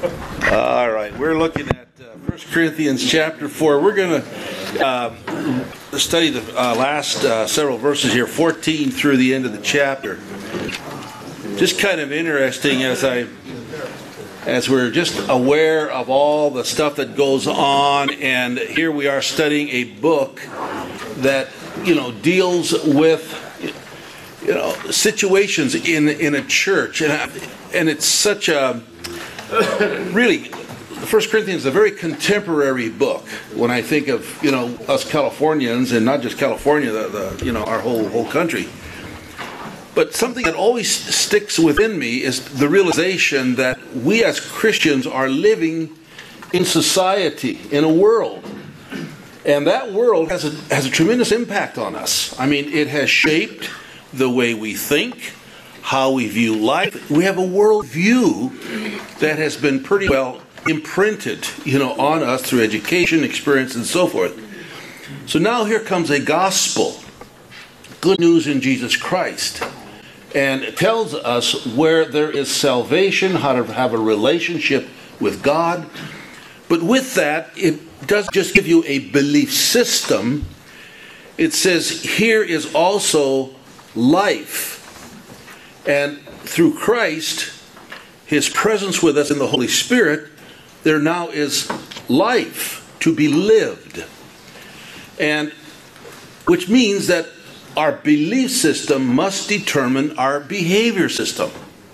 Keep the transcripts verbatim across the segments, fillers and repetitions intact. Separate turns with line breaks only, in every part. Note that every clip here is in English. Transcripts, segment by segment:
All right, we're looking at uh, First Corinthians chapter four. We're going to uh, study the uh, last uh, several verses here, fourteen through the end of the chapter. Just kind of interesting as I, as we're just aware of all the stuff that goes on, and here we are studying a book that, you know, deals with, you know, situations in in a church, and and it's such a really, First Corinthians is a very contemporary book. When I think of, you know, us Californians, and not just California, the, the you know our whole whole country. But something that always sticks within me is the realization that we as Christians are living in society, in a world. And that world has a, has a tremendous impact on us. I mean, it has shaped the way we think, how we view life. We have a world view that has been pretty well imprinted, you know, on us through education, experience, and so forth. So now here comes a gospel, good news in Jesus Christ. And it tells us where there is salvation, how to have a relationship with God. But with that, it doesn't just give you a belief system. It says here is also life. And through Christ, His presence with us in the Holy Spirit, there now is life to be lived. And which means that our belief system must determine our behavior system.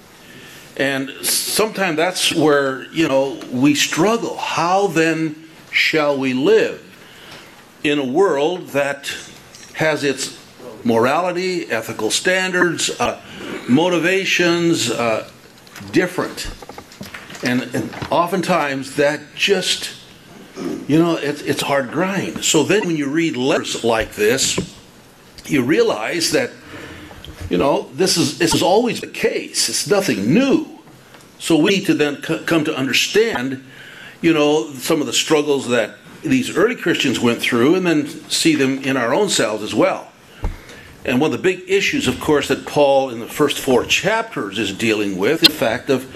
And sometimes that's where, you know, we struggle. How then shall we live in a world that has its morality, ethical standards, uh, motivations, uh, different? And, and oftentimes that just, you know, it, it's hard grind. So then when you read letters like this, you realize that, you know, this is this is always the case. It's nothing new. So we need to then c- come to understand, you know, some of the struggles that these early Christians went through, and then see them in our own selves as well. And one of the big issues, of course, that Paul in the first four chapters is dealing with is the fact of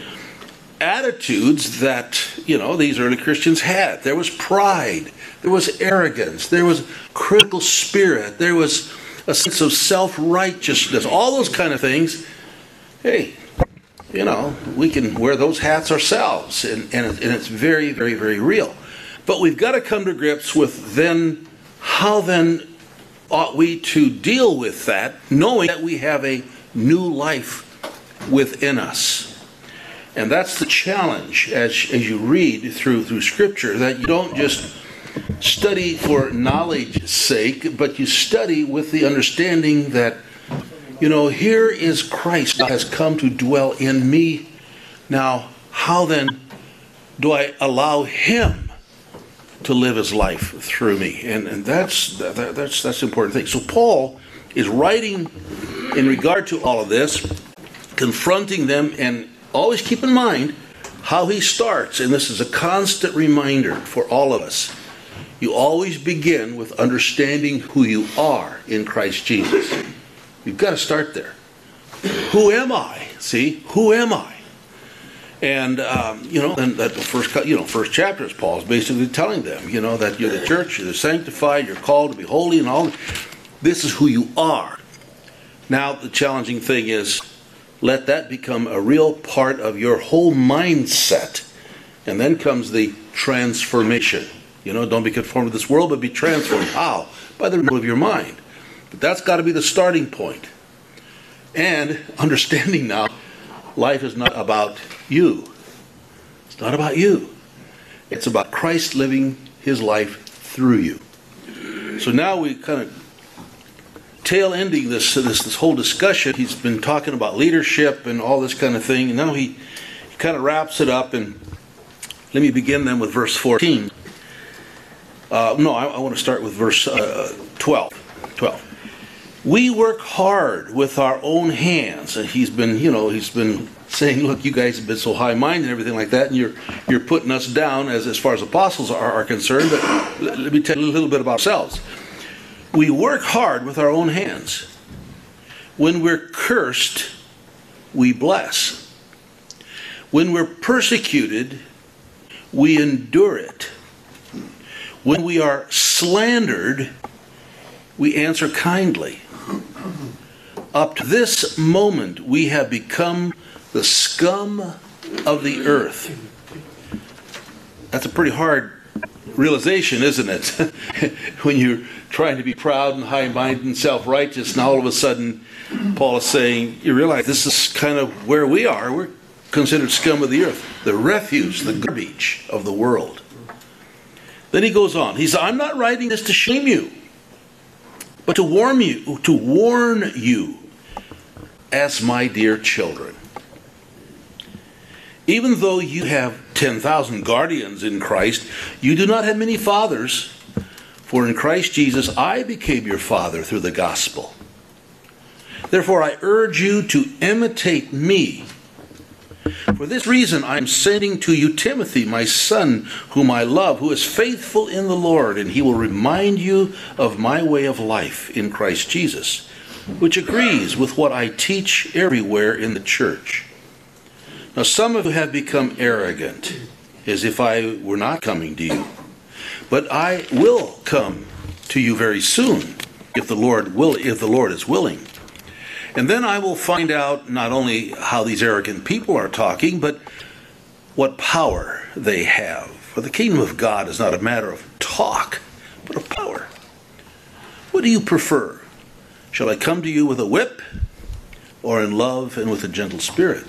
attitudes that, you know, these early Christians had. There was pride. There was arrogance. There was critical spirit. There was a sense of self-righteousness. All those kind of things. Hey, you know, we can wear those hats ourselves. And, and, and it's very, very, very real. But we've got to come to grips with then, how then ought we to deal with that, knowing that we have a new life within us. And that's the challenge as, as you read through, through Scripture, that you don't just study for knowledge's sake, but you study with the understanding that, you know, here is Christ that has come to dwell in me. Now, how then do I allow Him to live His life through me? And, and that's, that, that's, that's the important thing. So Paul is writing in regard to all of this, confronting them, and always keep in mind how he starts. And this is a constant reminder for all of us. You always begin with understanding who you are in Christ Jesus. You've got to start there. Who am I? See, who am I? And um, you know, and that the first, you know, first chapter is Paul's basically telling them, you know, that you're the church, you're sanctified, you're called to be holy, and all. This is who you are. Now, the challenging thing is, let that become a real part of your whole mindset, and then comes the transformation. You know, don't be conformed to this world, but be transformed. How? By the renewal of your mind. But that's got to be the starting point. And understanding now, life is not about you. It's not about you. It's about Christ living His life through you. So now we kind of tail ending this, this this whole discussion. He's been talking about leadership and all this kind of thing. And now he, he kind of wraps it up. And let me begin then with verse fourteen. Uh, no, I, I want to start with verse uh, twelve. twelve. We work hard with our own hands. And he's been, you know, he's been saying, look, you guys have been so high-minded and everything like that, and you're you're putting us down as, as far as apostles are, are concerned. But let, let me tell you a little bit about ourselves. We work hard with our own hands. When we're cursed, we bless. When we're persecuted, we endure it. When we are slandered, we answer kindly. Up to this moment, we have become the scum of the earth. That's a pretty hard realization, isn't it? When you're trying to be proud and high-minded and self-righteous, and all of a sudden, Paul is saying, you realize this is kind of where we are. We're considered scum of the earth, the refuse, the garbage of the world. Then he goes on. He says, I'm not writing this to shame you, but to warn you, to warn you as my dear children. Even though you have ten thousand guardians in Christ, you do not have many fathers, for in Christ Jesus I became your father through the gospel. Therefore I urge you to imitate me. For this reason I am sending to you Timothy, my son, whom I love, who is faithful in the Lord, and he will remind you of my way of life in Christ Jesus, which agrees with what I teach everywhere in the church. Now some of you have become arrogant, as if I were not coming to you. But I will come to you very soon, if the Lord will, if the Lord is willing. And then I will find out not only how these arrogant people are talking, but what power they have. For the kingdom of God is not a matter of talk, but of power. What do you prefer? Shall I come to you with a whip, or in love and with a gentle spirit?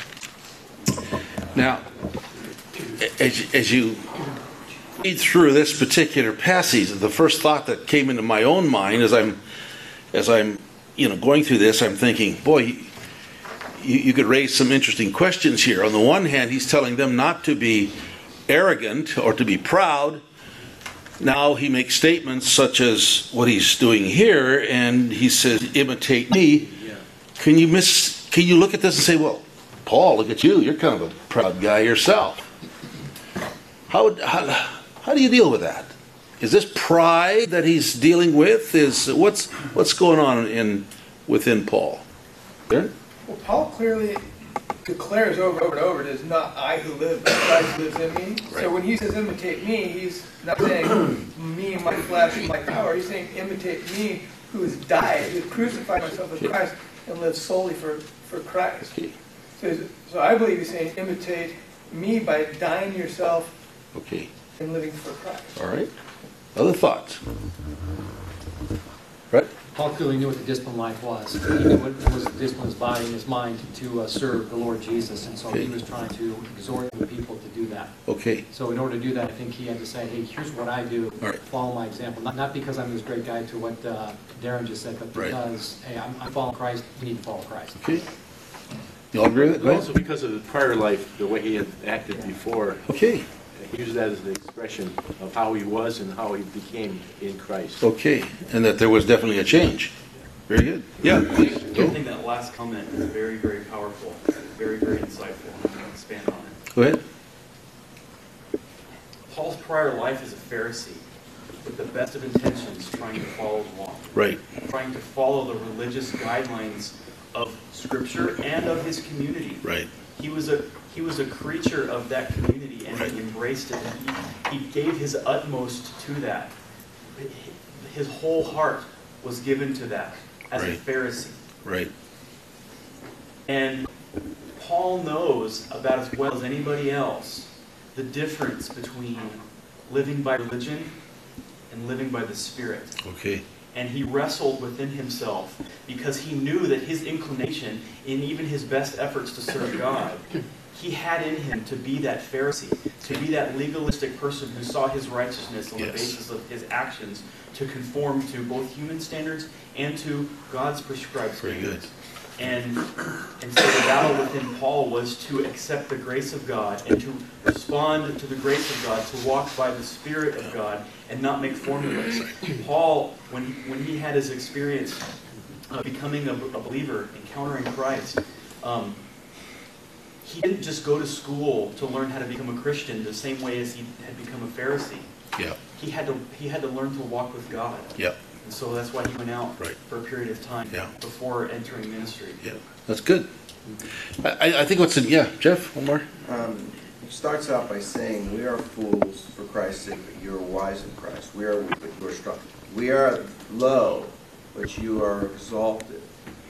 Now, as, as you read through this particular passage, the first thought that came into my own mind as I'm, as I'm, you know, going through this, I'm thinking, boy, you, you could raise some interesting questions here. On the one hand, he's telling them not to be arrogant or to be proud. Now he makes statements such as what he's doing here, and he says, imitate me. Can you miss? Can you look at this and say, well, Paul, look at you. You're kind of a proud guy yourself. How, how, how do you deal with that? Is this pride that he's dealing with? Is what's what's going on in within Paul? There?
Well, Paul clearly declares over and over and over, it is not I who live, but Christ lives in me. Right. So when he says imitate me, he's not saying me, my flesh, my power. He's saying imitate me who has died, who has crucified myself with Christ and lives solely for, for Christ. So, so I believe he's saying imitate me by dying yourself
okay.
and living for Christ.
All right. Other thoughts? Right?
Paul clearly knew what the discipline life was. He knew what was the discipline of his body and his mind to uh, serve the Lord Jesus, and so okay. he was trying to exhort the people to do that.
Okay.
So in order to do that, I think he had to say, hey, here's what I do.
All right.
Follow my example. Not, not because I'm this great guy to what uh, Darren just said, but because, right. hey, I'm, I'm following Christ, you need to follow Christ.
Okay. You all agree with that?
Also because of the prior life, the way he had acted before.
Okay.
He used that as the expression of how he was and how he became in Christ.
Okay, and that there was definitely a change. Very good. Yeah, please.
I think that last comment is very, very powerful, very, very insightful. I'm going to expand on it.
Go ahead.
Paul's prior life as a Pharisee, with the best of intentions, trying to follow the law.
Right.
Trying to follow the religious guidelines of Scripture and of his community.
Right.
He was a he was a creature of that community, and right. he embraced it. He, he gave his utmost to that. His whole heart was given to that as right. a Pharisee.
Right.
And Paul knows about as well as anybody else the difference between living by religion and living by the Spirit.
Okay.
And he wrestled within himself because he knew that his inclination, in even his best efforts to serve God, he had in him to be that Pharisee, to be that legalistic person who saw his righteousness on yes. the basis of his actions to conform to both human standards and to God's prescribed
Very
standards.
Good.
And, and so the battle within Paul was to accept the grace of God and to respond to the grace of God, to walk by the Spirit of God and not make formulas. Paul, when, when he had his experience of becoming a, a believer, encountering Christ, um, he didn't just go to school to learn how to become a Christian the same way as he had become a Pharisee.
Yeah.
He had to he had to learn to walk with God.
Yeah.
And so that's why he went out
right.
for a period of time
yeah.
before entering ministry.
Yeah, that's good. I, I think what's in, yeah, Jeff, one more.
Um, He starts out by saying, we are fools for Christ's sake, but you are wise in Christ. We are weak, but you are strong. We are low, but you are exalted.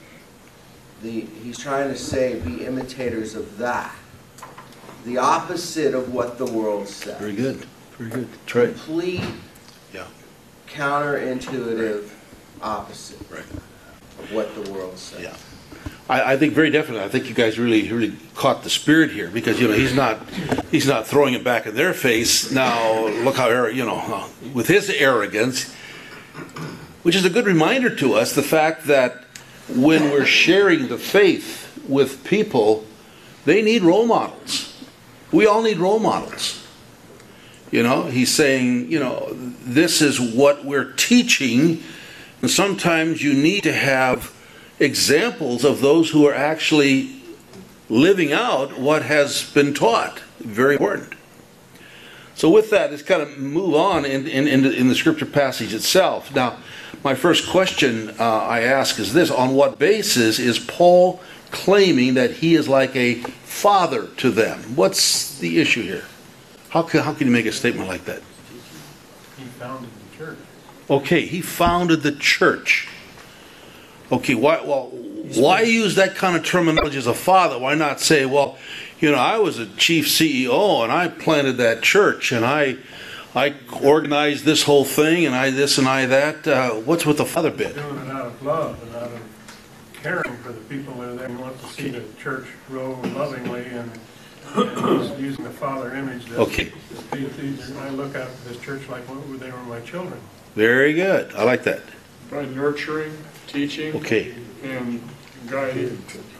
The, he's trying to say, be imitators of that. The opposite of what the world says.
Very good. Very good. That's right.
Complete,
Yeah.
counterintuitive opposite
Right.
of what the world says.
Yeah. I, I think very definitely. I think you guys really, really caught the spirit here, because you know he's not, he's not throwing it back in their face. Now look how arro- you know uh, with his arrogance, which is a good reminder to us the fact that when we're sharing the faith with people, they need role models. We all need role models. You know, he's saying, you know, this is what we're teaching, and sometimes you need to have examples of those who are actually living out what has been taught. Very important. So with that, let's kind of move on in, in, in, the, in the scripture passage itself. Now, my first question uh, I ask is this: on what basis is Paul claiming that he is like a father to them? What's the issue here? How can, how can you make a statement like that?
He founded the church.
Okay, he founded the church. Okay, why well why use that kind of terminology as a father? Why not say, well, you know, I was a chief C E O and I planted that church and I I organized this whole thing and I this and I that. Uh, what's with the father bit?
Doing it out of love and out of caring for the people that are there. We want to see the church grow lovingly, and, and he's using the father image. That
Okay.
These, these are, I look at this church like what, they were my children.
Very good. I like that.
By nurturing, teaching,
Okay.
and guiding.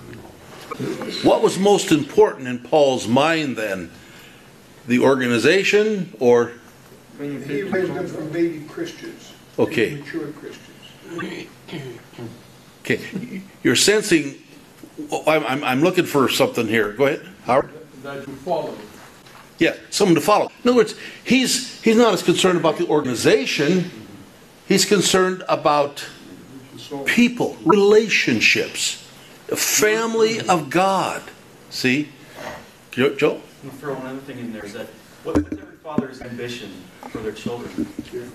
What was most important in Paul's mind then? The organization or
Bringing
He
people
raised them
to-
from baby Christians.
Okay.
Mature Christians.
okay? You're sensing. oh, I'm, I'm, I'm looking for something here. Go ahead, Howard.
That you follow.
Yeah, someone to follow. In other words, he's he's not as concerned about the organization. He's concerned about
So,
people, relationships, a family of God. See, Jo- Joe?
And throw one other thing in there is that what- what's every father's ambition for their children?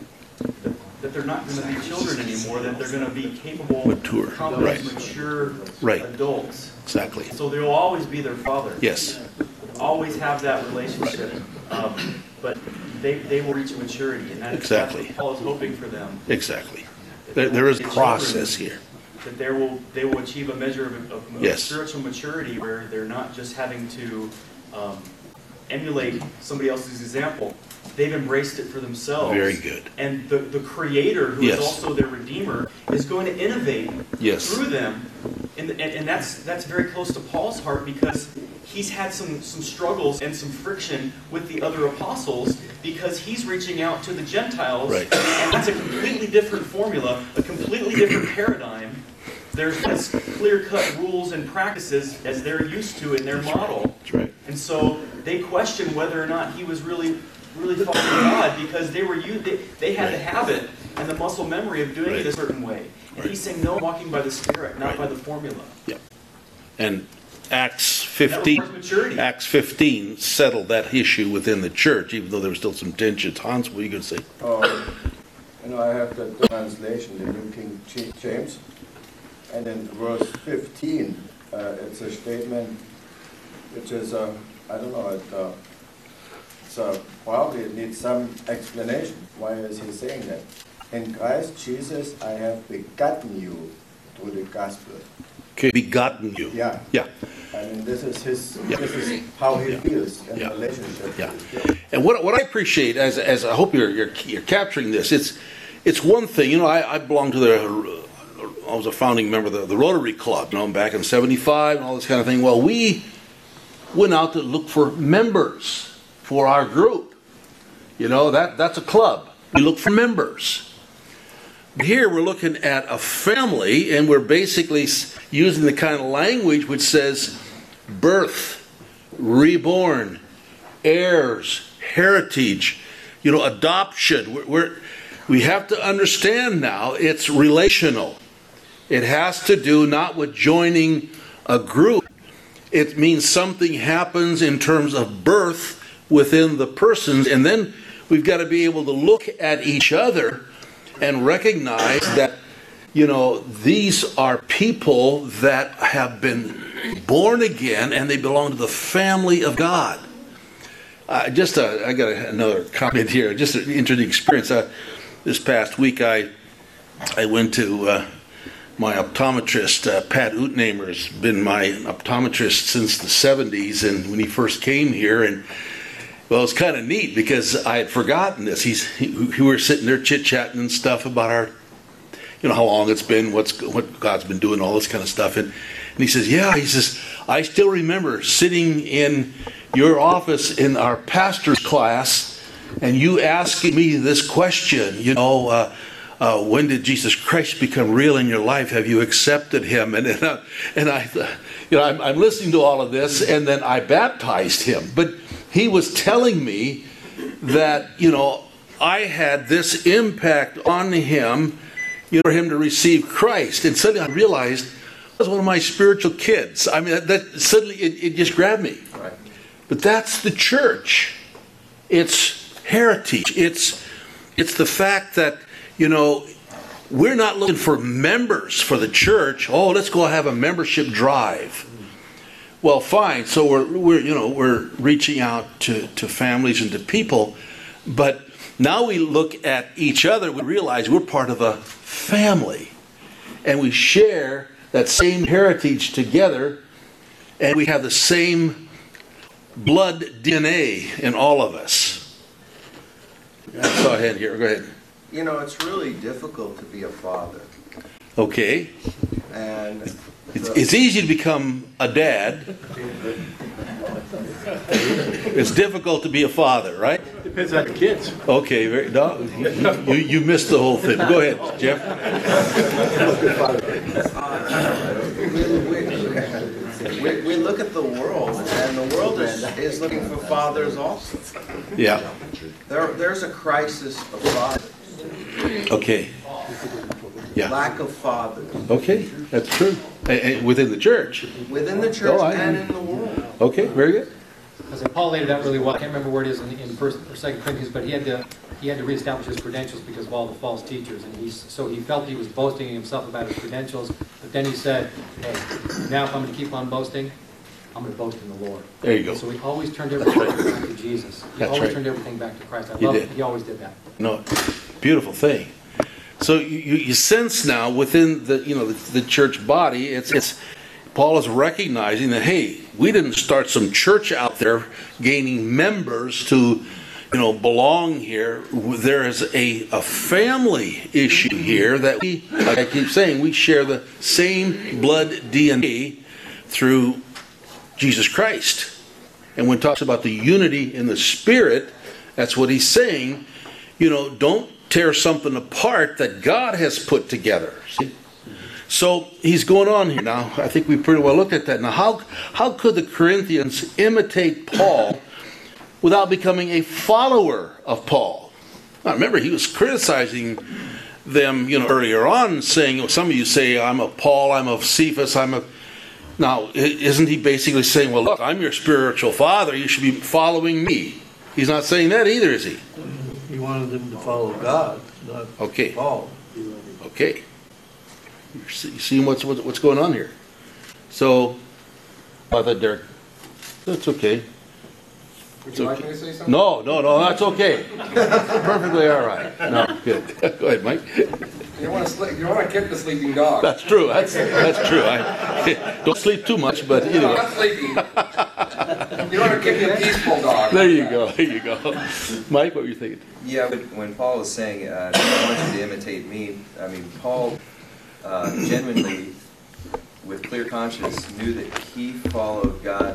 That, that they're not going to be children anymore, that they're going to be capable,
Mature,
competent,
right.
mature
Right.
adults.
Exactly.
So they will always be their father.
Yes.
Always have that relationship. Um, but they, they will reach maturity, and that's,
Exactly.
that's what Paul is hoping for them.
Exactly. There, there is a process here.
That they will they will achieve a measure of, of
Yes.
spiritual maturity where they're not just having to um, emulate somebody else's example. They've embraced it for themselves.
Very good.
And the, the Creator, who is
Yes.
also their Redeemer, is going to innovate
Yes.
through them. And, and, and that's that's very close to Paul's heart, because he's had some, some struggles and some friction with the other apostles, because he's reaching out to the Gentiles.
Right.
And that's a completely different formula, a completely different paradigm. There's less clear-cut rules and practices as they're used to in their model.
That's right.
And so they question whether or not he was really, really following God, because they were you they, they had the habit and the muscle memory of doing
Right.
it a certain way. And he's saying, no, walking by the Spirit, not
Right.
by the formula.
Yeah. And Acts
That
fifteen,
requires maturity.
Acts fifteen settled that issue within the church, even though there was still some tensions. Hans, what are you going to say?
Oh, you know, I have the, the translation, the New King Ch- James, and in verse fifteen, uh, it's a statement which is, uh, I don't know, it, uh, it's uh, probably it needs some explanation. Why is he saying that? In Christ Jesus, I have begotten you through the gospel.
Okay, begotten you.
Yeah,
Yeah.
I mean, this is his.
Yeah.
This is how he
Yeah.
feels in
Yeah.
relationship.
Yeah.
with his God.
And what what I appreciate, as as I hope you're you're, you're capturing this, it's it's one thing. You know, I, I belong to the. I was a founding member of the, the Rotary Club, you know, back in seventy-five and all this kind of thing. Well, we went out to look for members for our group. You know, that that's a club. We look for members. Here we're looking at a family, and we're basically s- using the kind of language which says birth, reborn, heirs, heritage, you know, adoption. We're, we're, we have to understand now it's relational. It has to do not with joining a group. it means something happens in terms of birth within the persons, and then we've got to be able to look at each other and recognize that, you know, these are people that have been born again and they belong to the family of God. Uh, just a, I got a, another comment here. Just an interesting experience. Uh, this past week, I I went to uh, my optometrist. Uh, Pat Utnamer's been my optometrist since the seventies, and when he first came here, and well, it's kind of neat because I had forgotten this. He's he, we were sitting there chit chatting and stuff about our, you know, how long it's been, what's what God's been doing, all this kind of stuff, and and he says, yeah, he says, I still remember sitting in your office in our pastor's class, and you asking me this question, you know, uh, uh, when did Jesus Christ become real in your life? Have you accepted Him? And and, uh, and I, you know, I'm, I'm listening to all of this, and then I baptized him. But he was telling me that, you know, I had this impact on him, you know, for him to receive Christ. And suddenly I realized that was one of my spiritual kids. I mean, that, that suddenly it, it just grabbed me.
Right.
But that's the church. It's heritage. It's it's the fact that, you know, we're not looking for members for the church. Oh, let's go have a membership drive. Well, fine. So we're we're you know we're reaching out to, to families and to people, but now we look at each other. We realize we're part of a family, and we share that same heritage together, and we have the same blood D N A in all of us. I saw a hand here. Go ahead.
You know, it's really difficult to be a father.
Okay.
And
It's,
the,
it's easy to become a dad. It's difficult to be a father, right?
Depends on the kids.
Okay. Very, no, you, you, you missed the whole thing. Go ahead, Jeff.
we, we look at the world, and the world is, is looking for fathers also.
Yeah.
There, there's a crisis of fathers.
Okay. Yeah.
Lack of fathers.
Okay, that's true. And, and within the church.
Within the church
Oh, I-
and in the world.
Okay, very good.
Because Paul laid it out really well. I can't remember where it is in, in First or Second Corinthians, but he had to he had to reestablish his credentials because of all the false teachers, and he's so he felt he was boasting in himself about his credentials. But then he said, "Hey, now if I'm going to keep on boasting, I'm going to boast in the Lord."
There you go.
So he always turned everything back to Jesus. He
That's
always
right.
turned everything back to Christ. I
You
love
did.
it. He always did that.
No, beautiful thing. So you, you you sense now within the you know the, the church body, it's it's Paul is recognizing that, hey, we didn't start some church out there gaining members to, you know, belong here. There is a, a family issue here that we, like I keep saying, we share the same blood D N A through Jesus Christ. And when he talks about the unity in the Spirit, that's what he's saying. You know, don't tear something apart that God has put together. See? So he's going on here now. I think we pretty well looked at that. Now, how how could the Corinthians imitate Paul without becoming a follower of Paul? Now, remember, he was criticizing them, you know, earlier on, saying, some of you say, I'm of Paul, I'm of Cephas, I'm of... Now, isn't he basically saying, well, look, I'm your spiritual father, you should be following me? He's not saying that either, is he?
He wanted them to follow God, not
Okay.
Paul.
Okay. You see seeing what's what's going on here. So, I thought Derek, that's okay.
Would you like me to say something?
No, no, no, that's okay. Perfectly all right. No, good. Go ahead, Mike.
You don't want to sleep. You don't want to kick the sleeping dog.
That's true. That's that's true. I don't sleep too much, but
No,
anyway.
not sleeping. You don't want to kick the peaceful dog.
There you go. There you go. Mike, what were you thinking?
Yeah, when when Paul was saying, uh, I want you to imitate me, I mean, Paul uh, genuinely, with clear conscience, knew that he followed God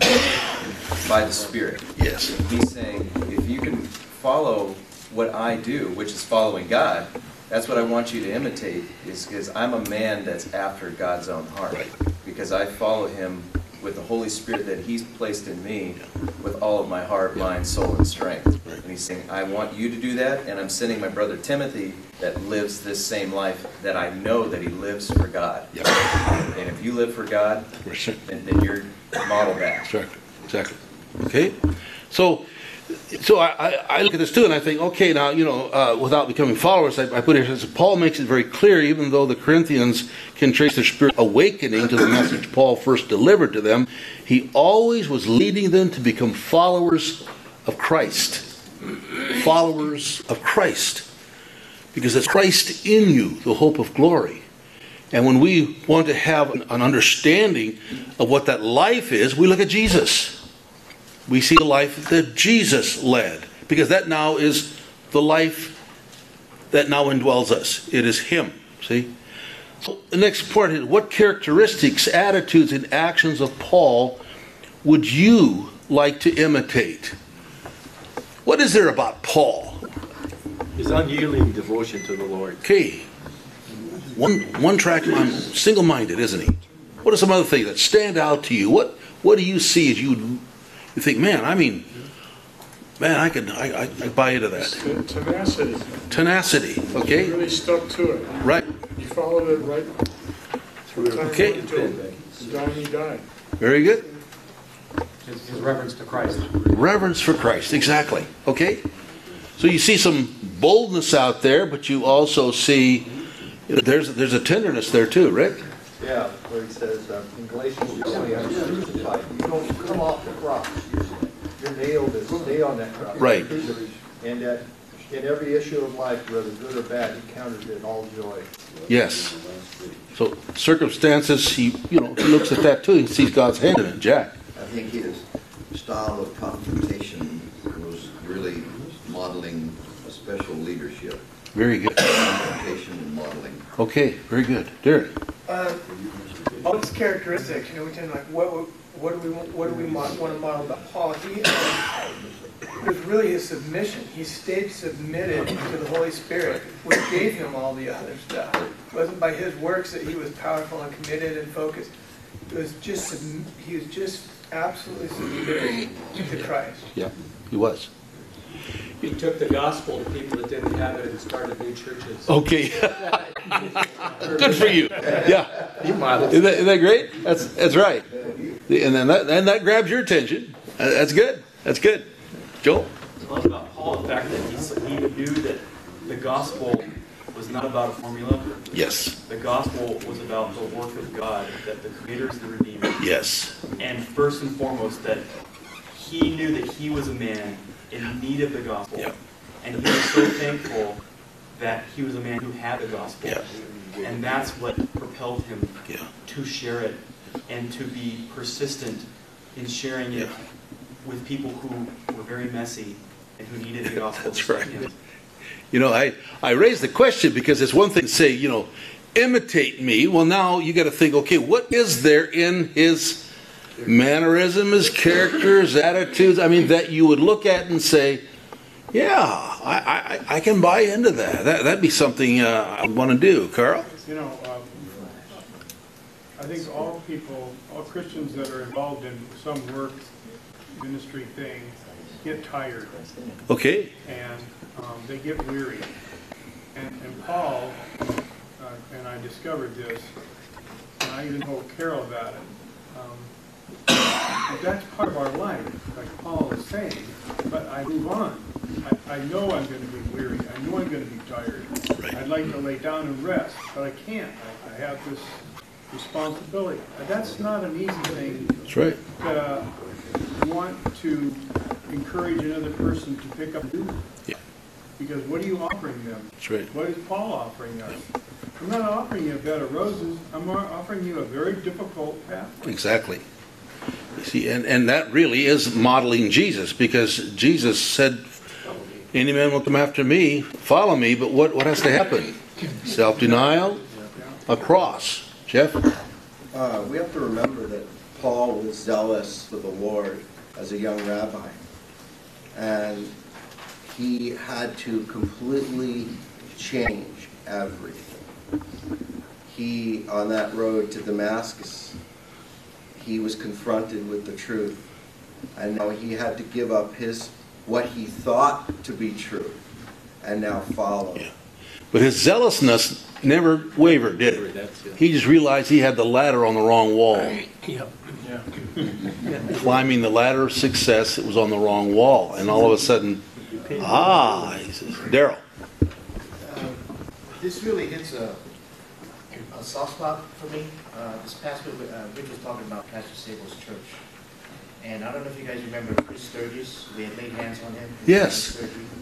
by the Spirit.
Yes.
And he's saying, if you can follow what I do, which is following God, that's what I want you to imitate, is because I'm a man that's after God's own heart.
Right.
Because I follow him with the Holy Spirit that he's placed in me with all of my heart, mind, soul, and strength.
Right.
And he's saying, I want you to do that, and I'm sending my brother Timothy that lives this same life that I know that he lives for God.
Yep.
And if you live for God,
We're sure.
then, then you're model that.
Exactly, exactly. Okay? So, so I, I, I look at this too and I think, okay, now, you know, uh, without becoming followers, I, I put it as Paul makes it very clear, even though the Corinthians can trace their spirit awakening to the message Paul first delivered to them, he always was leading them to become followers of Christ. Followers of Christ. Because it's Christ in you, the hope of glory. And when we want to have an, an understanding of what that life is, we look at Jesus. We see the life that Jesus led, because that now is the life that now indwells us. It is Him, see? So the next point is, what characteristics, attitudes, and actions of Paul would you like to imitate? What is there about Paul?
His unyielding devotion to the Lord.
Okay, one, one track, I'm single-minded, isn't he? What are some other things that stand out to you? What, what do you see as you... You think, man, I mean, man, I could, I, I, I buy into that.
Tenacity.
Tenacity, okay?
He really stuck to it.
Right.
He followed it right through the time
Okay.
until the time he died.
Very good.
His, his reverence to Christ.
Reverence for Christ, exactly. Okay? So you see some boldness out there, but you also see, you know, there's, there's a tenderness there too, Rick?
Yeah, where he says uh, in Galatians twenty, I'm crucified. You don't come off the cross. You're nailed and stay on that cross.
Right.
And that in every issue of life, whether good or bad, he counted it all joy.
Yes. So circumstances, he, you know, he looks at that too. He sees God's hand in it. Jack?
I think his style of confrontation was really modeling a special leadership.
Very good.
Confrontation and modeling.
Okay, very good. Darren?
Uh, all its characteristics, you know, we tend to like, what, what do we want, what do we want to model about Paul? He, uh, it was really his submission. He stayed submitted to the Holy Spirit, which gave him all the other stuff. It wasn't by his works that he was powerful and committed and focused. It was just, he was just absolutely submitted to Christ.
Yeah, he was.
He took the gospel to people that didn't have it and started new churches.
Okay. Good for you. Yeah. Isn't that, isn't that great? That's that's right. And then that and that grabs your attention. That's good. That's good. Joel?
I love about Paul the fact that he, he knew that the gospel was not about a formula.
Yes.
The gospel was about the work of God, that the Creator is the Redeemer.
Yes.
And first and foremost, that he knew that he was a man in need of the gospel.
Yep.
And he was so thankful that he was a man who had the gospel.
Yep.
And that's what propelled him
Yeah.
to share it and to be persistent in sharing it
Yeah.
with people who were very messy and who needed the gospel.
That's
just
right.
like him.
You know, I, I raised the question because it's one thing to say, you know, imitate me. Well, now you got to think, okay, what is there in his mannerism, his character, his attitudes? I mean, that you would look at and say, yeah, I, I, I can buy into that. that that'd be something uh, I want to do. Carl?
You know, um, I think all people, all Christians that are involved in some work, ministry thing, get tired.
Okay.
And um, they get weary. And, and Paul, uh, and I discovered this, and I even told Carol about it. Um, but that's part of our life, like Paul is saying. But I move on. I, I know I'm going to be weary. I know I'm going to be tired.
Right.
I'd like to lay down and rest, but I can't. I, I have this responsibility. That's not an easy thing.
That's right.
To want to encourage another person to pick up and do.
Yeah.
Because what are you offering them?
That's right.
What is Paul offering us? I'm not offering you a bed of roses. I'm offering you a very difficult path.
Exactly. You see, and, and that really is modeling Jesus, because Jesus said, any man will come after me, follow me, but what, what has to happen? Self-denial, a cross. Jeff?
Uh, we have to remember that Paul was zealous for the Lord as a young rabbi. And he had to completely change everything. He, on that road to Damascus, he was confronted with the truth. And now he had to give up his what he thought to be true and now follow.
Yeah. But his zealousness never wavered, did it? He just realized he had the ladder on the wrong wall.
Yeah.
climbing the ladder of success, it was on the wrong wall. And all of a sudden, ah, he says, Daryl.
Uh, this really hits a, a soft spot for me. Uh, this past week, uh, Rich was talking about Pastor Sable's church. And I don't know if you guys remember Chris Sturgis. We had laid hands on him.
Yes.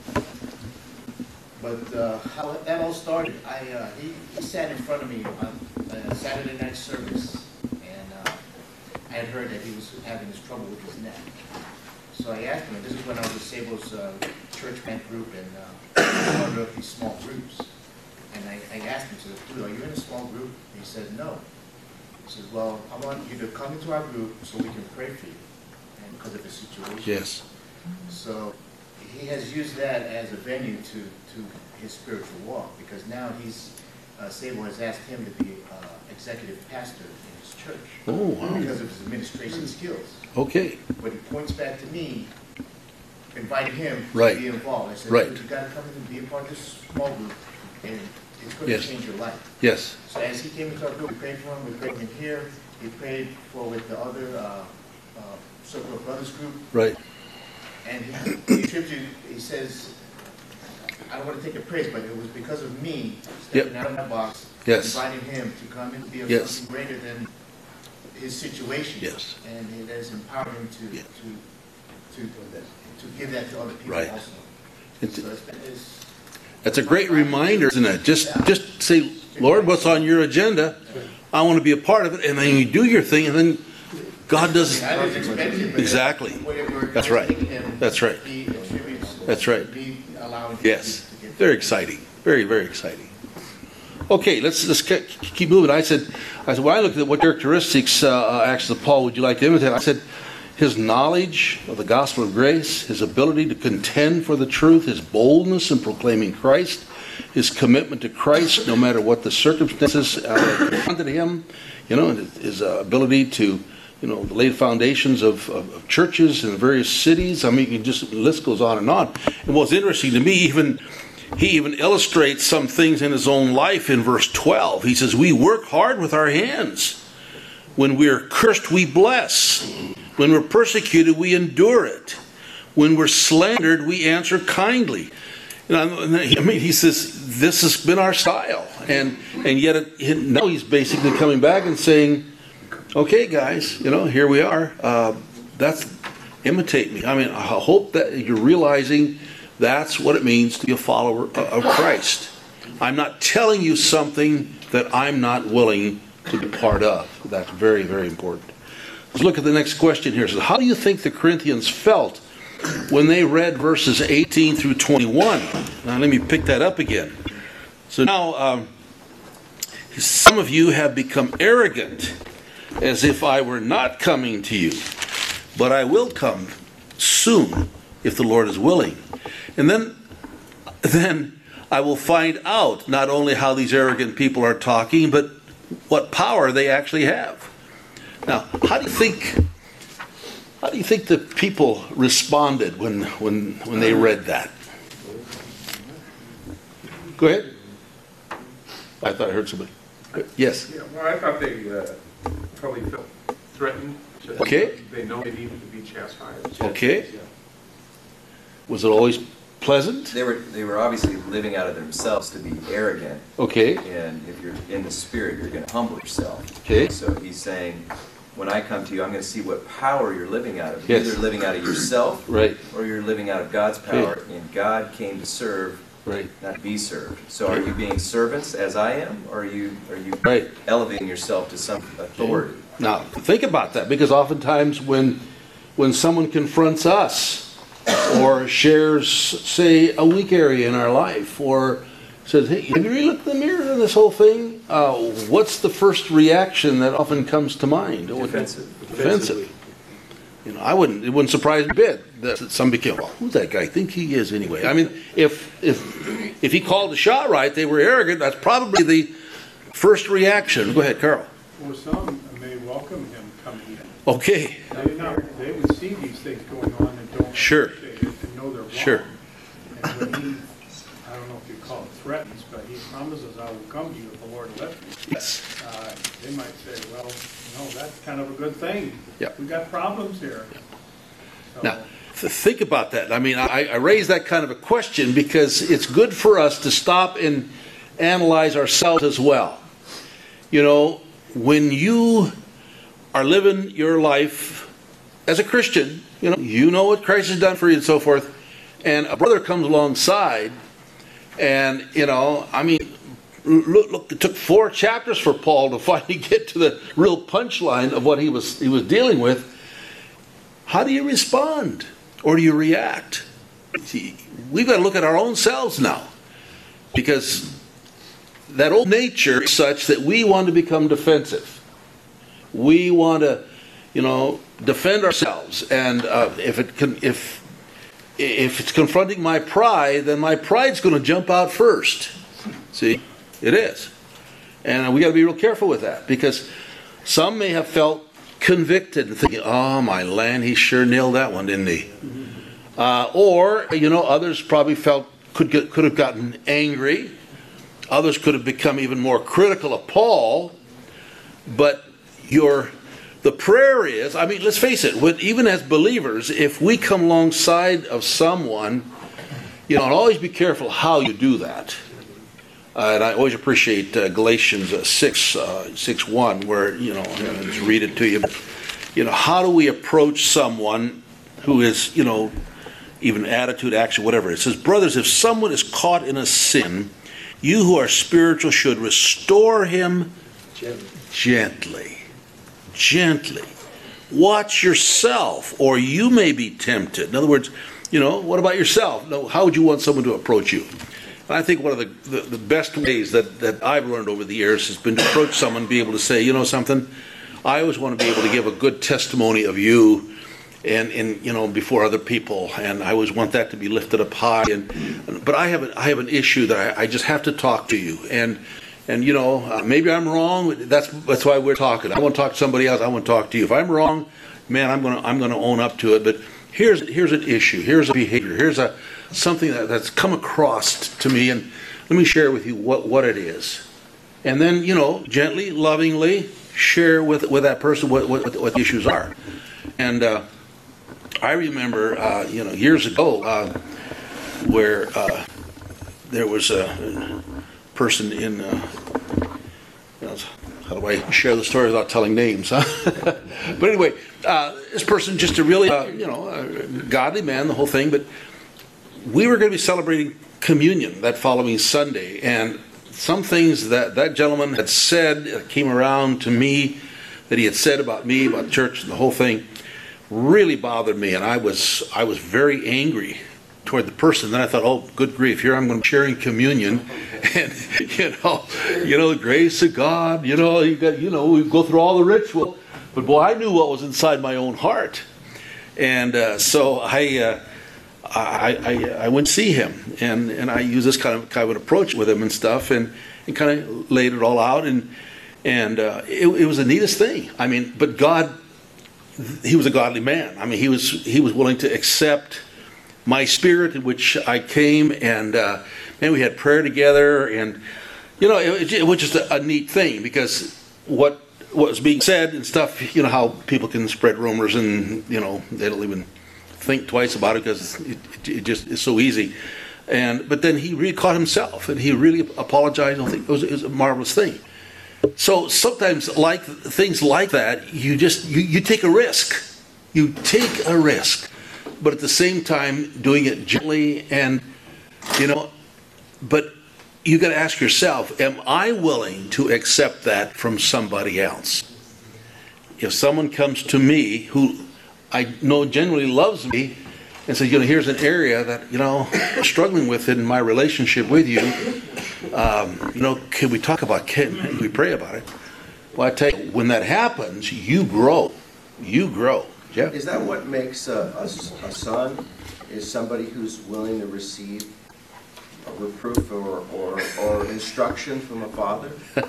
But uh, how that all started, I uh, he, he sat in front of me on uh, Saturday night service, and uh, I had heard that he was having this trouble with his neck. So I asked him, and this is when I was with Sable's uh, church plant group, and uh, one of these small groups. And I, I asked him, I said, dude, are you in a small group? And he said, no. He said, well, I want you to come into our group so we can pray for you, and because of the situation.
Yes.
So he has used that as a venue to, to his spiritual walk, because now he's, uh, Sable has asked him to be uh, executive pastor in his church.
Oh, wow.
Because of his administration skills.
Okay.
But he points back to me, inviting him
Right.
to be involved. I said,
Right.
dude, you gotta come in and be a part of this small group, and it's gonna
Yes.
change your life.
Yes.
So as he came into our group, we prayed for him, we prayed for him here, we prayed for with the other, uh, uh, Circle of Brothers group.
Right.
And he, he attributed, he says, I don't want to take a praise, but it was because of me stepping
Yep.
out of my box,
Yes.
inviting him to come and be of
Yes.
something greater than his situation.
Yes.
And it has empowered him to, to, to, to give that to other people
Right.
also.
It's-
So it's, been- it's,
That's a great reminder, isn't it? Just, just say, Lord, what's on your agenda? I want to be a part of it. And then you do your thing, and then God does.
I didn't expect it, but
Exactly.
we're- we're
That's right.
encouraging him.
That's right.
He attributes
That's right.
me allowing him
Yes.
to get
Very exciting. Very, very exciting. Okay, let's let's ke- keep moving. I said, I said, when I looked at what characteristics, uh, actions of Paul would you like to imitate? I said, his knowledge of the gospel of grace, his ability to contend for the truth, his boldness in proclaiming Christ, his commitment to Christ, no matter what the circumstances uh, confronted him, you know, and his uh, ability to, you know, lay the foundations of, of, of churches in various cities. I mean, you can just, the list goes on and on. And what's interesting to me, even he even illustrates some things in his own life in verse twelve. He says, we work hard with our hands. When we are cursed, we bless. When we're persecuted, we endure it. When we're slandered, we answer kindly. You know, I mean, he says, this has been our style. And and yet it, now he's basically coming back and saying, okay, guys, you know, here we are. Uh, that's, imitate me. I mean, I hope that you're realizing that's what it means to be a follower of Christ. I'm not telling you something that I'm not willing to be part of. That's very, very important. Let's look at the next question here. It says, how do you think the Corinthians felt when they read verses eighteen through twenty-one? Now let me pick that up again. So now, um, some of you have become arrogant, as if I were not coming to you. But I will come soon, if the Lord is willing. And then, then I will find out not only how these arrogant people are talking, but what power they actually have. Now, how do you think? How do you think the people responded when when when they read that? Go ahead. I thought I heard somebody. Yes.
Yeah, well, I thought they uh, probably felt threatened.
Okay.
They know they needed to be chastised.
Okay. Was it always pleasant?
They were they were obviously living out of themselves to be arrogant.
Okay.
And if you're in the spirit, you're going to humble yourself.
Okay.
So he's saying, when I come to you, I'm going to see what power you're living out of. You're
Yes.
either living out of yourself,
Right.
or you're living out of God's power. And God came to serve,
right.
not be served. So are you being servants as I am, or are you are you
Right.
elevating yourself to some authority?
Now, think about that, because oftentimes when when someone confronts us or shares, say, a weak area in our life, or says, hey, have you really looked in the mirror in this whole thing? Uh, what's the first reaction that often comes to mind?
Defensive.
Defensive. You know, I wouldn't. It wouldn't surprise me a bit that somebody came. Well, who's that guy think he is anyway? I mean, if if if he called the shot right, they were arrogant. That's probably the first reaction. Go ahead, Carl.
Well, some may welcome him coming in.
Okay.
They, not, they would see these things going on and don't
Sure.
appreciate it and know they're wrong.
Sure.
And when he, I don't know if you call it threatens, but he promises, I will come to you if the Lord lets me.
Yes.
Uh, They might say, well, no, that's kind of a good thing.
Yeah.
We got problems here. So,
Now, th- think about that. I mean, I, I raise that kind of a question because it's good for us to stop and analyze ourselves as well. You know, when you are living your life as a Christian, you know, you know what Christ has done for you and so forth, and a brother comes alongside, and, you know, I mean, look, look, it took four chapters for Paul to finally get to the real punchline of what he was he was dealing with. How do you respond? Or do you react? See, we've got to look at our own selves now. Because that old nature is such that we want to become defensive. We want to, you know, defend ourselves. And uh, if it can, if if it's confronting my pride, then my pride's going to jump out first. See, it is, and we got to be real careful with that, because some may have felt convicted and thinking, "Oh, my land, he sure nailed that one, didn't he?" Uh, or, you know, others probably felt could get, could have gotten angry. Others could have become even more critical of Paul. But your the prayer is, I mean, let's face it, with, even as believers, if we come alongside of someone, you know, always be careful how you do that. Uh, and I always appreciate uh, Galatians uh, six, uh, six one, where, you know, I'll just read it to you. You know, how do we approach someone who is, you know, even attitude, action, whatever. It says, brothers, if someone is caught in a sin, you who are spiritual should restore him gently. Gently. Gently. Watch yourself, or you may be tempted. In other words, you know, what about yourself? No, how would you want someone to approach you? And I think one of the, the, the best ways that, that I've learned over the years has been to approach someone, be able to say, you know something, I always want to be able to give a good testimony of you and, and you know, before other people, and I always want that to be lifted up high. And but I have a, I have an issue that I, I just have to talk to you, and and you know, uh, maybe I'm wrong. That's that's why we're talking. I want to talk to somebody else. I want to talk to you. If I'm wrong, man, I'm gonna I'm gonna own up to it. But here's here's an issue. Here's a behavior. Here's a something that, that's come across to me, and let me share with you what what it is, and then, you know, gently, lovingly share with with that person what what, what the issues are. And uh, I remember, uh, you know, years ago, uh, where uh, there was a person in, uh, you know, how do I share the story without telling names, huh? But anyway, uh, this person, just a really, uh, you know, a godly man, the whole thing, but we were going to be celebrating communion that following Sunday, and some things that that gentleman had said came around to me, that he had said about me, about church, and the whole thing, really bothered me, and I was I was very angry toward the person. Then I thought, oh, good grief, here I'm going to be sharing communion, and you know, you know, the grace of God, you know, you got, you know, we go through all the ritual, but boy, I knew what was inside my own heart, and uh, so I, uh, I, I I went to see him, and and I used this kind of kind of an approach with him and stuff, and and kind of laid it all out, and and uh, it, it was the neatest thing. I mean, but God. He was a godly man. I mean, he was he was willing to accept my spirit in which I came, and uh, man, we had prayer together, and you know, it, it was just a, a neat thing, because what what was being said and stuff, you know, how people can spread rumors, and you know, they don't even think twice about it because it, it, it just is so easy. And but then he really caught himself, and he really apologized. I think it was, it was a marvelous thing. So sometimes, like things like that, you just you, you take a risk. You take a risk, but at the same time, doing it gently, and you know. But you got to ask yourself: am I willing to accept that from somebody else? If someone comes to me who I know generally loves me and says, you know, here's an area that, you know, I'm struggling with in my relationship with you. Um, you know, can we talk about, can we pray about it? Well, I tell you, when that happens, you grow. You grow. Yeah.
Is that what makes a, a, a son? Is somebody who's willing to receive a reproof or, or, or instruction from a father?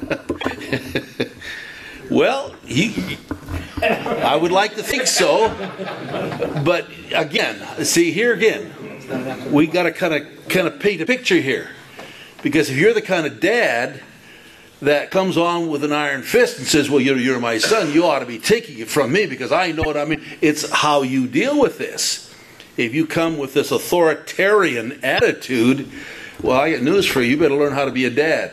Well, he, I would like to think so. But again, see, here again, we got to kind of kind of paint a picture here. Because if you're the kind of dad that comes on with an iron fist and says, well, you're, you're my son, you ought to be taking it from me because I know what I mean. It's how you deal with this. If you come with this authoritarian attitude, well, I got news for you. You better learn how to be a dad.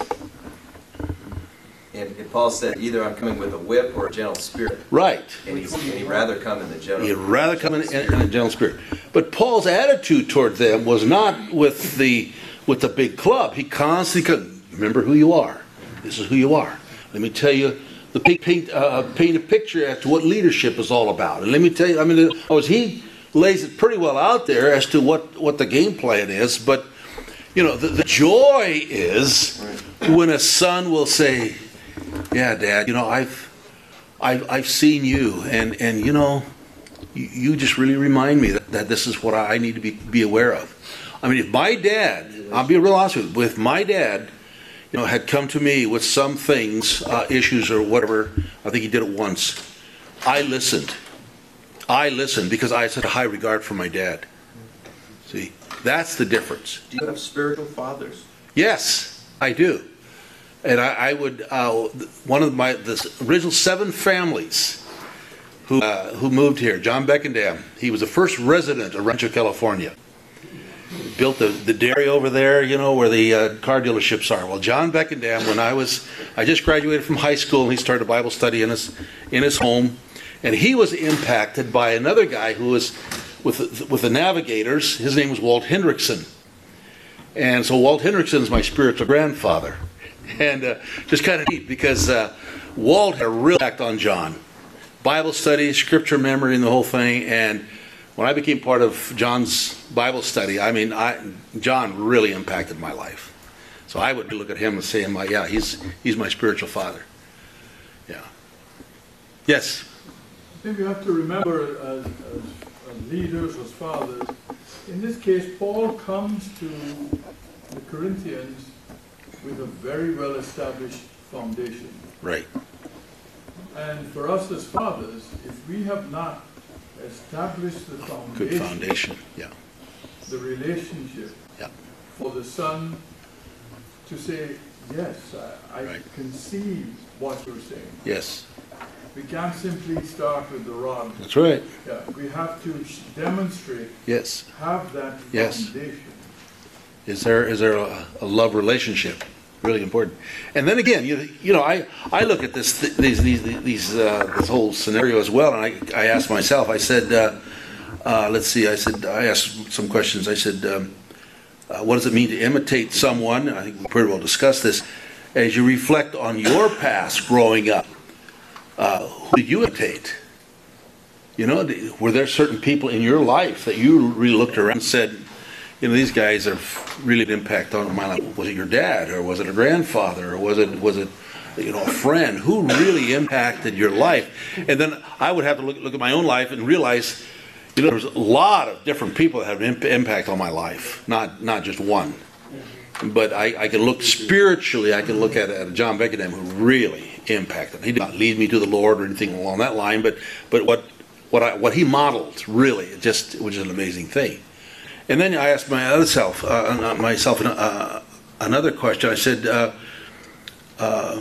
And, and Paul said, either I'm coming with a whip or a gentle spirit.
Right.
And, he's, and he'd rather come in the gentle.
He'd rather come in, in, in a gentle spirit. But Paul's attitude toward them was not with the with the big club. He constantly could remember who you are. This is who you are. Let me tell you, the paint paint, uh, paint a picture as to what leadership is all about. And let me tell you, I mean, oh, he lays it pretty well out there as to what what the game plan is. But you know, the, the joy is when a son will say, yeah, Dad, you know, I've, I've, I've seen you, and, and you know, you, you just really remind me that, that this is what I need to be, be aware of. I mean, if my dad, I'll be real honest with you, if my dad, you know, had come to me with some things, uh, issues or whatever, I think he did it once, I listened. I listened because I had such a high regard for my dad. See, that's the difference.
Do you have spiritual fathers?
Yes, I do. And I, I would, uh, one of my, the original seven families who uh, who moved here, John Beckendam, he was the first resident of Rancho, California. He built the, the dairy over there, you know, where the uh, car dealerships are. Well, John Beckendam, when I was, I just graduated from high school, and he started a Bible study in his, in his home. And he was impacted by another guy who was with, with the Navigators. His name was Walt Hendrickson. And so Walt Hendrickson is my spiritual grandfather. And uh, just kind of neat because uh, Walt had a real impact on John. Bible study, scripture memory, and the whole thing. And when I became part of John's Bible study, I mean, I, John really impacted my life. So I would look at him and say, yeah, he's he's my spiritual father. Yeah. Yes?
I think you have to remember as, as, as leaders, as fathers, in this case, Paul comes to the Corinthians with a very well-established foundation.
Right.
And for us as fathers, if we have not established the foundation,
Good foundation, yeah.
the relationship,
yeah.
for the son to say, yes, I, I
right.
can see what you're saying.
Yes.
We can't simply start with the rod.
That's right.
Yeah, we have to demonstrate,
yes.
have that
yes.
foundation.
Is there is there a, a love relationship? Really important. And then again, you you know, I, I look at this th- these these these uh, this whole scenario as well, and I I asked myself. I said, uh, uh, let's see. I said I asked some questions. I said, um, uh, what does it mean to imitate someone? I think we pretty well discussed this. As you reflect on your past growing up, uh, who did you imitate? You know, were there certain people in your life that you really looked around and said, you know, these guys have really an impact on my life? Was it your dad, or was it a grandfather, or was it was it you know a friend? Who really impacted your life? And then I would have to look look at my own life and realize, you know, there's a lot of different people that have an imp- impact on my life, not not just one. But I, I can look spiritually. I can look at, at John Beckendam, who really impacted. He did not lead me to the Lord or anything along that line, but but what what I, what he modeled really, it just it was just an amazing thing. And then I asked my other self, uh, myself, uh, another question. I said, uh, uh,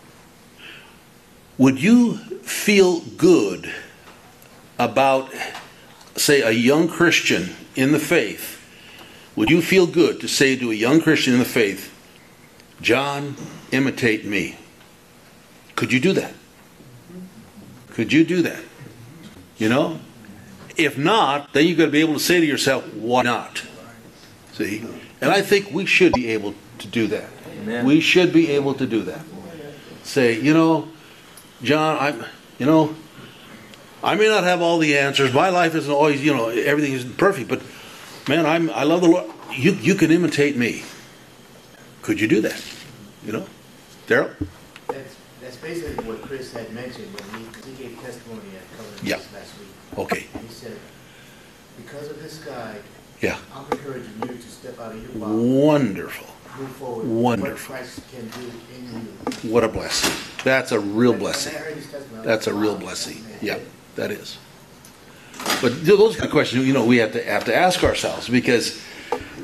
"Would you feel good about, say, a young Christian in the faith? Would you feel good to say to a young Christian in the faith, John, imitate me? Could you do that? Could you do that? You know?" If not, then you've got to be able to say to yourself, why not? See? And I think we should be able to do that.
Amen.
We should be able to do that. Say, you know, John, I'm, you know, I may not have all the answers. My life isn't always, you know, everything isn't perfect. But, man, I'm, I love the Lord. You, you can imitate me. Could you do that? You know? Daryl?
That's, that's basically what Chris had mentioned when he, he gave testimony at Covenant
Yeah.
last week.
Okay.
He said, because of this guy,
Yeah.
I'm encouraging you to step out of your box.
Wonderful.
Move forward.
Wonderful.
What Christ can do in you.
What a blessing. That's a real blessing.
When I heard his testimony,
That's a real blessing. Yeah, that is. But those are the questions, you know, we have to have to ask ourselves, because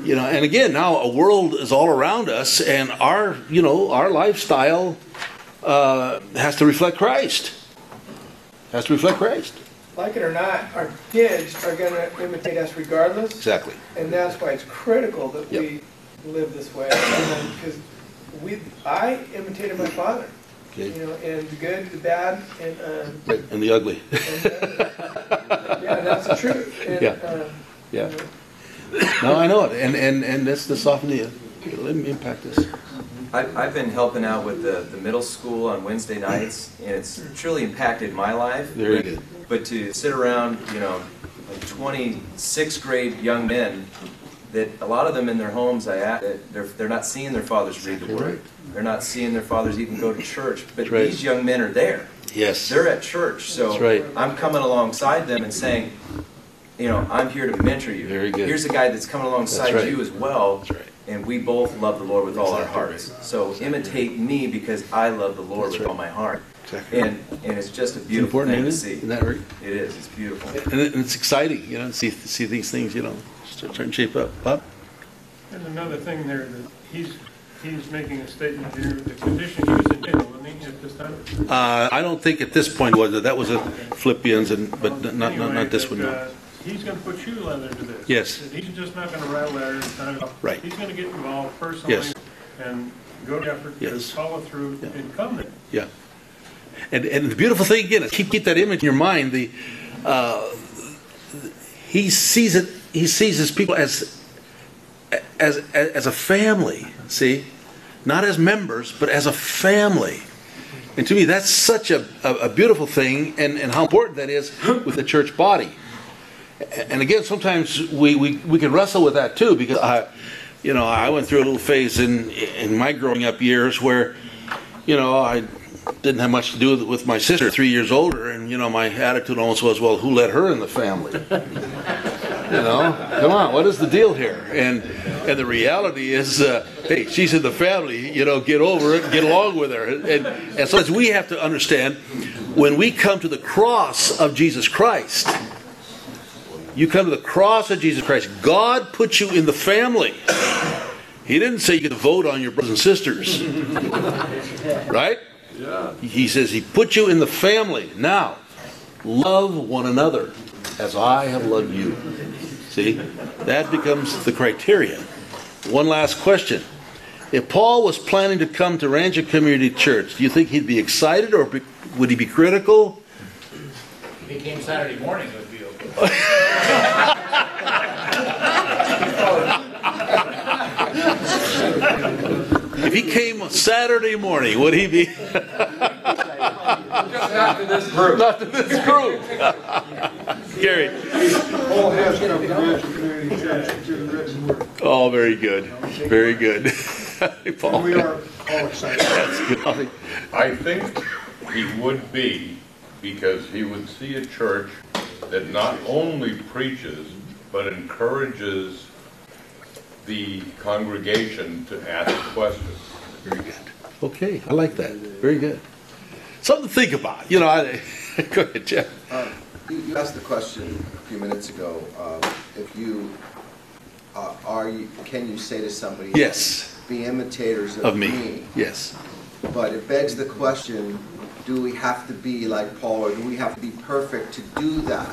You know, and again, now a world is all around us, and our, you know, our lifestyle uh, has to reflect Christ. Has to reflect Christ.
Like it or not, our kids are going to imitate us regardless.
Exactly.
And that's why it's critical that
Yep.
we live this way. Because we, I imitated my father.
Okay.
You know, and the good, the bad, and um,
And the ugly.
and, uh, yeah, that's the truth. And,
Yeah.
um,
Yeah.
you know,
No, I know it, and and and that's that's often the it'll impact us.
I've, I've been helping out with the, the middle school on Wednesday nights, and it's truly impacted my life.
Very good.
But to sit around, you know, like twenty-sixth grade young men, that a lot of them in their homes, I ask, that they're they're not seeing their fathers read the Word. They're not seeing their fathers even go to church. But
right.
these young men are there.
Yes.
They're at church. So
That's right.
I'm coming alongside them and saying, you know, I'm here to mentor you.
Very good.
Here's a guy that's coming alongside
That's right.
you as well.
That's right.
And we both love the Lord with all our
Exactly
hearts.
right.
So imitate me because I love the Lord
That's
with
right.
all my heart.
Exactly.
And and it's just a beautiful
important,
thing to
isn't
see.
it? Isn't that right?
It is. It's beautiful.
And, it, and it's exciting, you know, to see see these things, you know, start trying to shape up. Bob?
And another thing there, that he's, he's making a statement here, the condition he was in jail, wasn't he, at this time?
Uh, I don't think at this point was it. That was a Philippians, and but not not,
Anyway,
not this
that,
one. No.
uh, He's gonna put you under this.
Yes.
That he's just not gonna rattle at her and kind of.
Right.
He's gonna get involved personally.
Yes.
And go to effort to
Yes.
follow through
Yeah.
and come there.
Yeah. And and the beautiful thing again is keep keep that image in your mind. The uh, he sees it. He sees his people as as as a family. See, not as members, but as a family. And to me, that's such a, a, a beautiful thing, and, and how important that is with the church body. And again, sometimes we, we, we can wrestle with that too, because I, you know, I went through a little phase in in my growing up years where, you know, I didn't have much to do with my sister, three years older, and you know, my attitude almost was, well, who let her in the family? You know, come on, what is the deal here? And and the reality is, uh, hey, she's in the family. You know, get over it, get along with her. And and so as we have to understand, when we come to the cross of Jesus Christ. You come to the cross of Jesus Christ. God put you in the family. He didn't say you get to vote on your brothers and sisters. Right?
Yeah.
He says He put you in the family. Now, love one another as I have loved you. See? That becomes the criteria. One last question. If Paul was planning to come to Rancho Community Church, do you think he'd be excited or be, would he be critical?
If he came Saturday morning, it would be okay.
If he came Saturday morning, would he be?
Just not to this group.
Not to this group. Gary.
Paul has come to Rancho Community Church to the written word.
Oh, very good. Very good. Paul.
And we are all excited.
That's good.
I think he would be, because he would see a church that not only preaches, but encourages the congregation to ask questions.
Very good. Okay, I like that. Very good. Something to think about. You know, I, go ahead, Jeff.
Uh, you, you asked the question a few minutes ago. Uh, if you uh, are, you, can you say to somebody,
Yes.
be imitators of,
Of me.
me?
Yes.
But it begs the question: do we have to be like Paul, or do we have to be perfect to do that?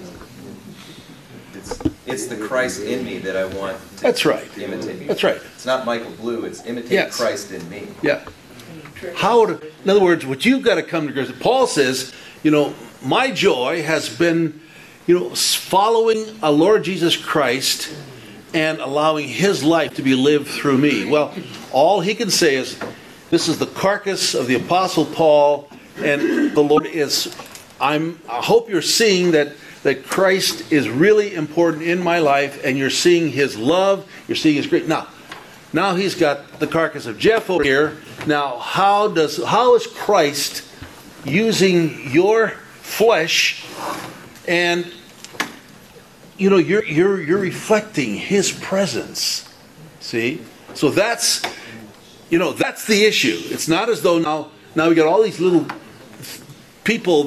It's, it's the Christ in me that I want to
That's right.
imitate.
That's right.
It's not Michael Blue, it's imitate
Yes.
Christ in me.
Yeah. How to, in other words, what you've got to come to grips with. Paul says, you know, my joy has been, you know, following our Lord Jesus Christ and allowing His life to be lived through me. Well, all he can say is, this is the carcass of the Apostle Paul, and the Lord is, I'm, I hope you're seeing that that Christ is really important in my life, and you're seeing His love, you're seeing His great. Now, now he's got the carcass of Jeff over here. Now, how does how is Christ using your flesh, and you know you're you're you're reflecting His presence. See, so that's you know that's the issue. It's not as though now now we got all these little people that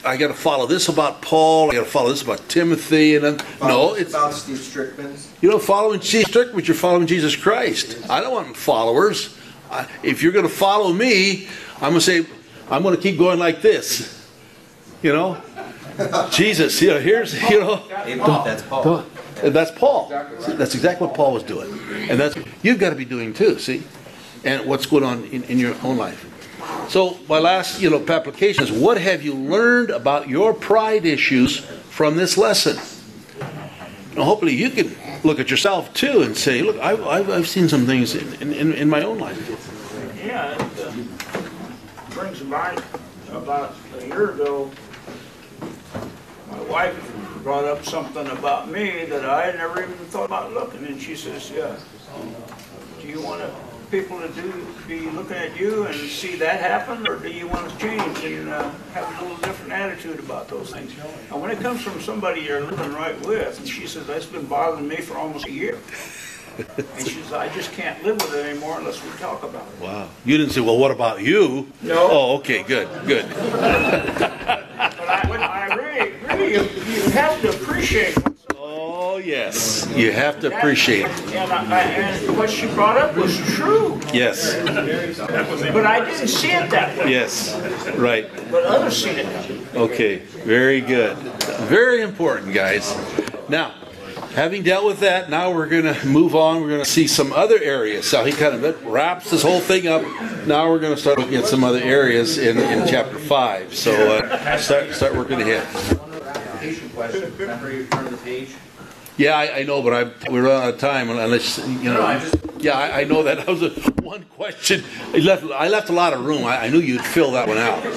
I got to follow this about Paul. I got to follow this about Timothy, and then, no, it's
about Steve Strickland's.
You know, following Steve Strickland, you're following Jesus Christ. I don't want followers. I, if you're going to follow me, I'm going to say, I'm going to keep going like this. You know, Jesus. You know, here's you know.
That's Paul.
That's Paul. That's exactly what Paul was doing, and that's you've got to be doing too. See, and what's going on in, in your own life. So my last, you know, application is: what have you learned about your pride issues from this lesson? Now, hopefully, you can look at yourself too and say, "Look, I've I've, I've seen some things in, in in my own life."
Yeah, it uh, brings to mind about a year ago. My wife brought up something about me that I had never even thought about looking, and she says, "Yeah, do you want to, people to do be looking at you and see that happen, or do you want to change and uh, have a little different attitude about those things?" And when it comes from somebody you're living right with, and she says, "That's been bothering me for almost a year," and she says, "I just can't live with it anymore unless we talk about it."
Wow. You didn't say, "Well, what about you?"
No.
Oh, okay, good, good.
But I, when I really, really, you, you have to appreciate what's
Oh, yes. You have to appreciate it.
And, I, and what she brought up was true.
Yes.
But I didn't see it that way.
Yes. Right.
But others seen it that way.
Okay. Very good. Very important, guys. Now, having dealt with that, now we're going to move on. We're going to see some other areas. So he kind of wraps this whole thing up. Now we're going to start looking at some other areas in, in chapter five. So uh, start start working ahead.
Application question. Remember you turn the page?
Yeah, I, I know, but I, we're out of time. Unless you know.
No, I just,
yeah, I, I know that. That was a, one question. I left. I left a lot of room. I, I knew you'd fill that one out.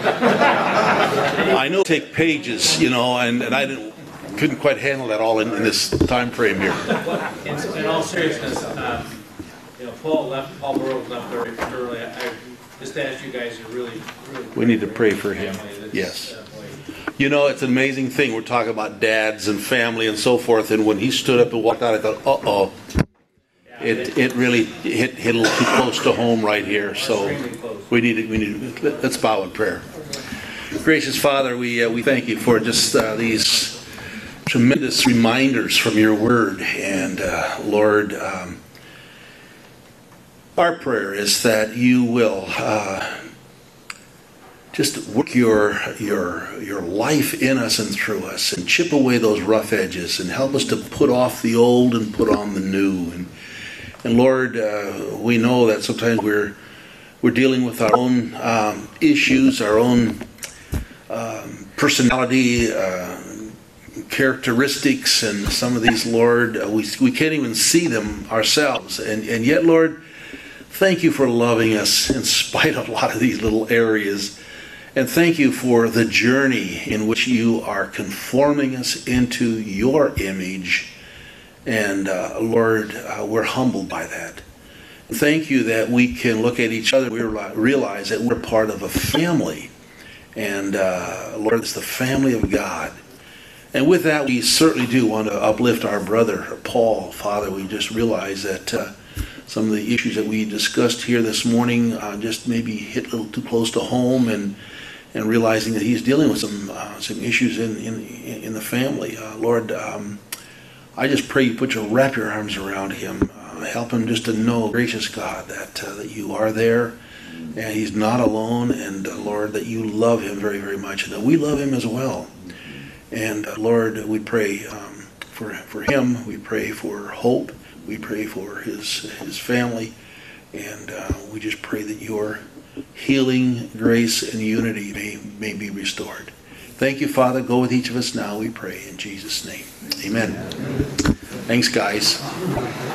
I know take pages, you know, and, and I didn't. Couldn't quite handle that all in, in this time frame here.
In, in all seriousness, um, you know, Paul left, Paul Burrows left very early. I, I just asked you guys to really, really
We need to pray for him.
That's,
Yes.
uh,
You know, it's an amazing thing. We're talking about dads and family and so forth. And when he stood up and walked out, I thought, uh oh. It it really hit hit a little too close to home right here. So we need to, we need to, let's bow in prayer. Gracious Father, we uh, we thank you for just uh, these tremendous reminders from your word. And uh, Lord, um, our prayer is that you will uh, just work your your your life in us and through us, and chip away those rough edges, and help us to put off the old and put on the new. And and Lord, uh, we know that sometimes we're we're dealing with our own um, issues, our own um, personality. Uh, characteristics, and some of these, Lord, uh, we we can't even see them ourselves, and and yet, Lord, thank you for loving us in spite of a lot of these little areas, and thank you for the journey in which you are conforming us into your image, and uh, Lord, uh, we're humbled by that. Thank you that we can look at each other and we realize that we're part of a family, and uh, Lord, it's the family of God. And with that, we certainly do want to uplift our brother, Paul. Father, we just realize that uh, some of the issues that we discussed here this morning uh, just maybe hit a little too close to home, and and realizing that he's dealing with some uh, some issues in, in, in the family. Uh, Lord, um, I just pray you put your, wrap your arms around him. Uh, help him just to know, gracious God, that, uh, that you are there, and he's not alone, and uh, Lord, that you love him very, very much, and that we love him as well. And uh, Lord, we pray um, for for him. We pray for hope. We pray for his his family, and uh, we just pray that your healing, grace, and unity may may be restored. Thank you, Father. Go with each of us now. We pray in Jesus' name. Amen. Thanks, guys.